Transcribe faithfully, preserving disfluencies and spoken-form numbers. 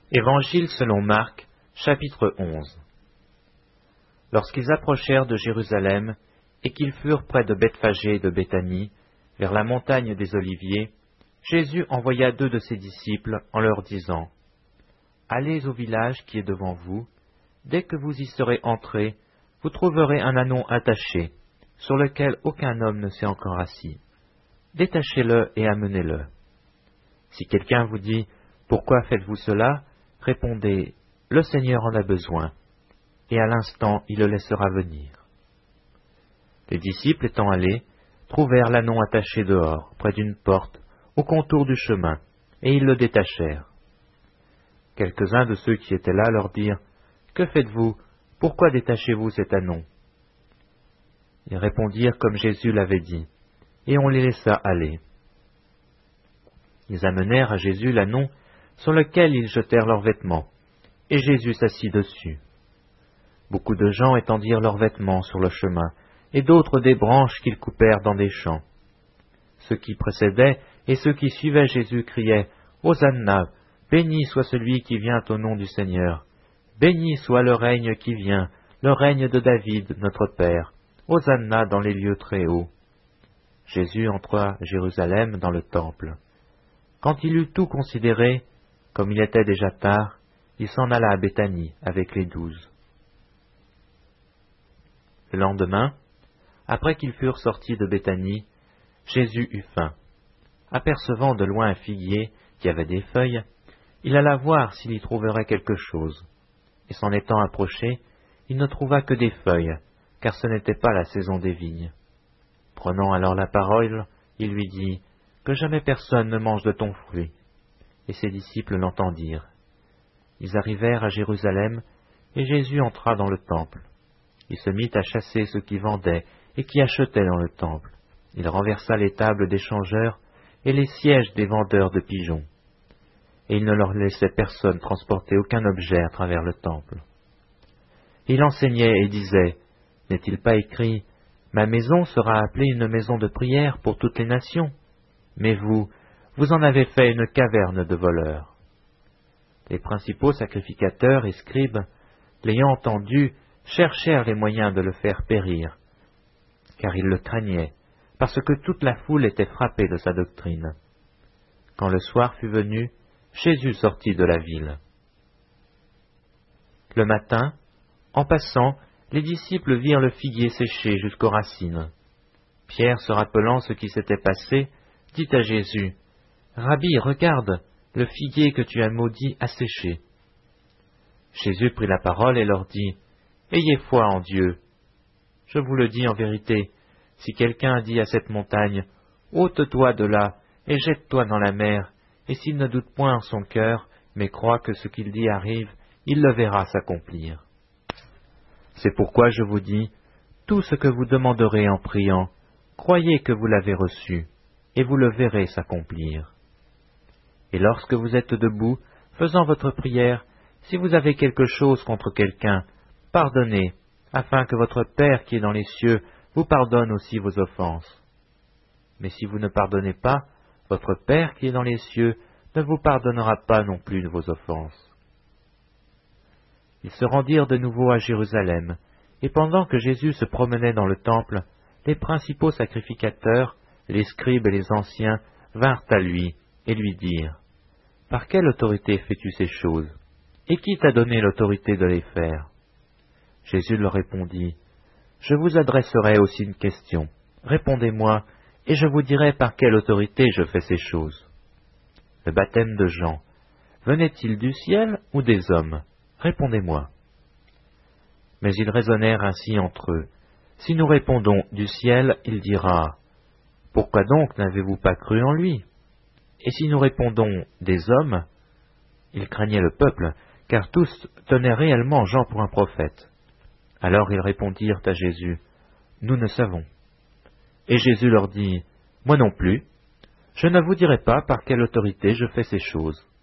Évangile selon Marc, chapitre onze. Lorsqu'ils approchèrent de Jérusalem, et qu'ils furent près de Bethphagée et de Béthanie, vers la montagne des Oliviers, Jésus envoya deux de ses disciples en leur disant, « Allez au village qui est devant vous, dès que vous y serez entrés, vous trouverez un ânon attaché, sur lequel aucun homme ne s'est encore assis. Détachez-le et amenez-le. Si quelqu'un vous dit, « Pourquoi faites-vous cela ?» répondez, « Le Seigneur en a besoin. » Et à l'instant, il le laissera venir. Les disciples étant allés, trouvèrent l'ânon attaché dehors, près d'une porte, au contour du chemin, et ils le détachèrent. Quelques-uns de ceux qui étaient là leur dirent, « Que faites-vous? Pourquoi détachez-vous cet ânon ?» Ils répondirent comme Jésus l'avait dit, et on les laissa aller. Ils amenèrent à Jésus l'ânon, sur lequel ils jetèrent leurs vêtements, et Jésus s'assit dessus. Beaucoup de gens étendirent leurs vêtements sur le chemin, et d'autres des branches qu'ils coupèrent dans des champs. Ceux qui précédaient et ceux qui suivaient Jésus criaient, « Hosanna, béni soit celui qui vient au nom du Seigneur. Béni soit le règne qui vient, le règne de David, notre Père. Hosanna dans les lieux très hauts. » Jésus entra à Jérusalem dans le temple. Quand il eut tout considéré, comme il était déjà tard, il s'en alla à Béthanie avec les douze. Le lendemain, après qu'ils furent sortis de Béthanie, Jésus eut faim. Apercevant de loin un figuier qui avait des feuilles, il alla voir s'il y trouverait quelque chose. Et s'en étant approché, il ne trouva que des feuilles, car ce n'était pas la saison des vignes. Prenant alors la parole, il lui dit, « Que jamais personne ne mange de ton fruit. » Et ses disciples l'entendirent. Ils arrivèrent à Jérusalem, et Jésus entra dans le temple. Il se mit à chasser ceux qui vendaient et qui achetaient dans le temple. Il renversa les tables des changeurs et les sièges des vendeurs de pigeons. Et il ne leur laissait personne transporter aucun objet à travers le temple. Il enseignait et disait, « N'est-il pas écrit, « Ma maison sera appelée une maison de prière pour toutes les nations » Mais vous, vous en avez fait une caverne de voleurs. » Les principaux sacrificateurs et scribes, l'ayant entendu, cherchèrent les moyens de le faire périr, car ils le craignaient, parce que toute la foule était frappée de sa doctrine. Quand le soir fut venu, Jésus sortit de la ville. Le matin, en passant, les disciples virent le figuier séché jusqu'aux racines. Pierre, se rappelant ce qui s'était passé, dit à Jésus, « Rabbi, regarde, le figuier que tu as maudit a séché. » Jésus prit la parole et leur dit, « Ayez foi en Dieu. Je vous le dis en vérité, si quelqu'un dit à cette montagne, « Ôte-toi de là, et jette-toi dans la mer », et s'il ne doute point en son cœur, mais croit que ce qu'il dit arrive, il le verra s'accomplir. C'est pourquoi je vous dis, tout ce que vous demanderez en priant, croyez que vous l'avez reçu, et vous le verrez s'accomplir. Et lorsque vous êtes debout, faisant votre prière, si vous avez quelque chose contre quelqu'un, pardonnez, afin que votre Père qui est dans les cieux vous pardonne aussi vos offenses. Mais si vous ne pardonnez pas, votre Père qui est dans les cieux ne vous pardonnera pas non plus de vos offenses. » Ils se rendirent de nouveau à Jérusalem, et pendant que Jésus se promenait dans le temple, les principaux sacrificateurs, les scribes et les anciens vinrent à lui et lui dirent, « Par quelle autorité fais-tu ces choses? Et qui t'a donné l'autorité de les faire ?» Jésus leur répondit, « Je vous adresserai aussi une question. Répondez-moi, et je vous dirai par quelle autorité je fais ces choses. Le baptême de Jean, venait-il du ciel ou des hommes? Répondez-moi. » Mais ils raisonnèrent ainsi entre eux. Si nous répondons du ciel, il dira, « Pourquoi donc n'avez-vous pas cru en lui ?» Et si nous répondons des hommes, ils craignaient le peuple, car tous tenaient réellement Jean pour un prophète. Alors ils répondirent à Jésus, « Nous ne savons. » Et Jésus leur dit, « Moi non plus, je ne vous dirai pas par quelle autorité je fais ces choses.